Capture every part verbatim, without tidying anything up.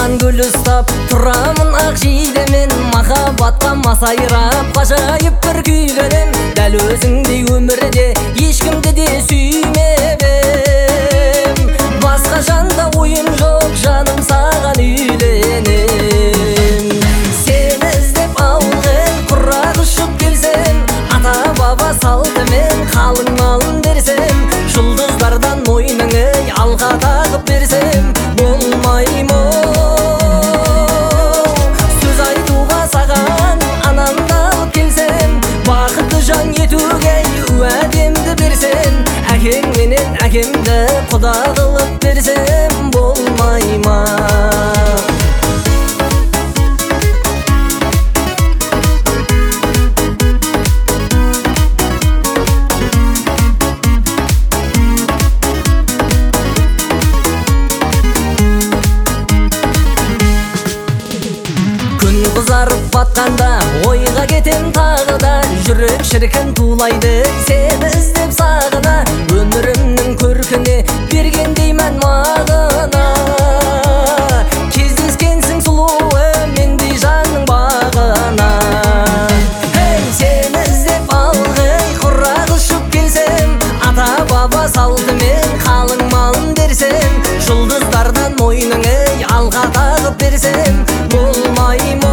Алтын гүл ұстап тұрамын ақ жейдемен, махаббатқа масайрап ғажайып бір күйленем. Дәл өзіңдей өмірде ешкімді де сүймебем, басқа жанда ойым жоқ, жаным саған үйленем. Сені іздеп ауылға құрақ ұшып келсем, ата баба салтымен қалың малын берсем, жұлдыздардан мойныңы алға тағып берсем, болмай ма? Сөз айтуға саған анамды алып келсем, бақытты жан етуге уәдемді берсем, әкең менен әкемді құда қылып берсем, болмай ма? Қызарып батқанда ойға кетем тағы да, жүрек шіркін тулайды сені іздеп сағына. Өмірімнің көркіне бергендеймін мағына, кездескенсің сұлуы мендей жанның бағына. Hey, сені іздеп алғай құрақ ұшып келсем, ата баба салтымен қалың малын берсем, жұлдыздардан мойныңы алға тағып берсем, болмай ма?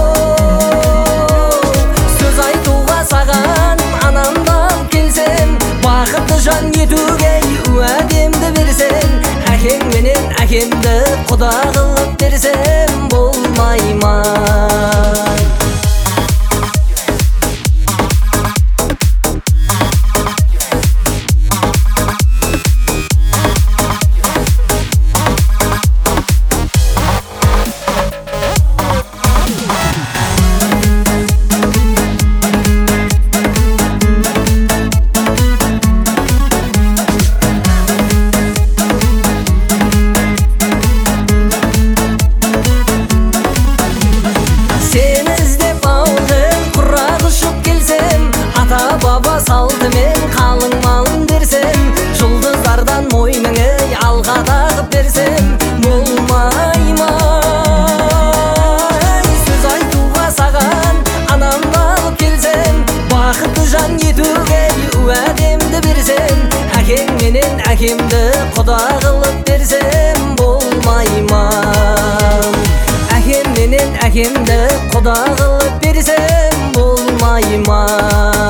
Сөз айтуға саған анамды алып келсем, бақытты жан етуге уәдемді берсем, әкең менен әкемді құда қылып берсем, болмай ма? Баба салтымен қалың малын берсем, жұлдыздардан мойныңы алға тағып берсем, болмай ма? Сөз айтуға саған анамды алып келсем, бақытты жан етуге уәдемді берсем, әкең менен әкемді құда қылып берсем, болмай ма? Әкем менен әкемді құда қылып берсем, болмай ма?